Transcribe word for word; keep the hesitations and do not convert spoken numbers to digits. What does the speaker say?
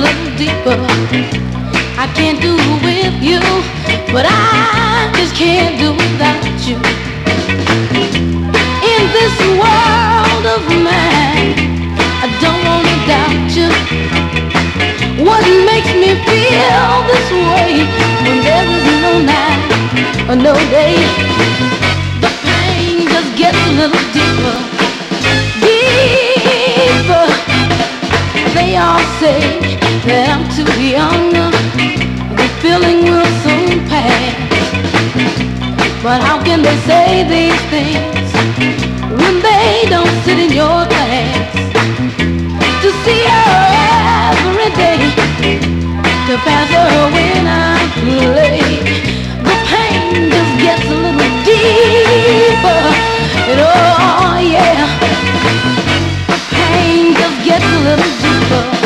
little deeper. I can't do with you, but I just can't do without you. In this world of mine, I don't wanna doubt you. What makes me feel this way when there is no night or no day? The pain just gets a little deeper, deeper. They all say that I'm too young, the feeling will soon pass. But how can they say these things when they don't sit in your class? To see her every day, to pass her when I'm too late. The pain just gets a little deeper, and oh yeah, the pain just gets a little deeper.